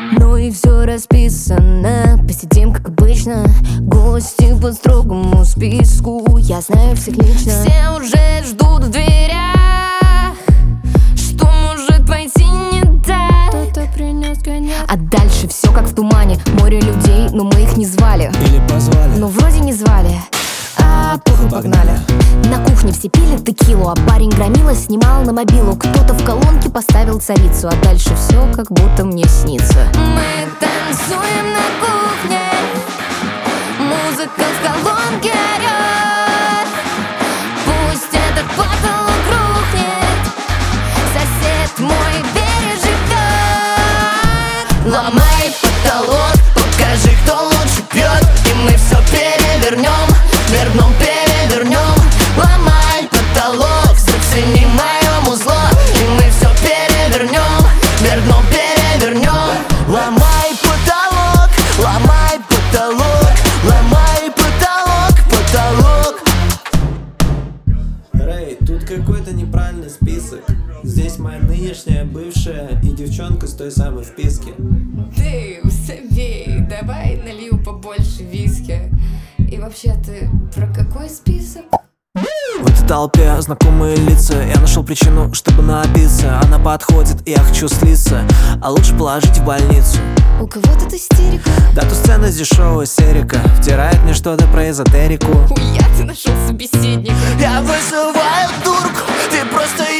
Ну и все расписано, посидим как обычно. Гости по строгому списку, я знаю всех лично. Все уже ждут в дверях, что может пойти не так. Кто-то принес коньяк. А дальше все как в тумане. Море людей, но мы их не звали. Или позвали, но вроде не звали. А похуй, погнали. На кухне все пили текилу, а парень громила снимал на мобилу. Кто-то в колонке поставил царицу, а дальше все как будто мне снится. Мы танцуем на кухне, музыка в колонке орёт. Пусть этот потолок рухнет, сосед мой переживет. Ломай потолок, покажи, кто лучше пьет, и мы все перевернем. Вверх дном перевернем. Ломай потолок, зацени мое музло, и мы все перевернем. Вверх дном перевернем. Ломай потолок, ломай потолок, ломай потолок, потолок. Рэй, тут какой-то неправильный список. Здесь моя нынешняя бывшая и девчонка с той самой вписки. Ты усовей, давай налью побольше виски. И вообще, ты про какой список? В этой толпе знакомые лица. Я нашел причину, чтобы напиться. Она подходит, и я хочу слиться, а лучше положить в больницу. У кого тут истерика? Да тут сцена с дешевого серика втирает мне что-то про эзотерику. Уя, ты нашел собеседника. Я вызываю турку, ты просто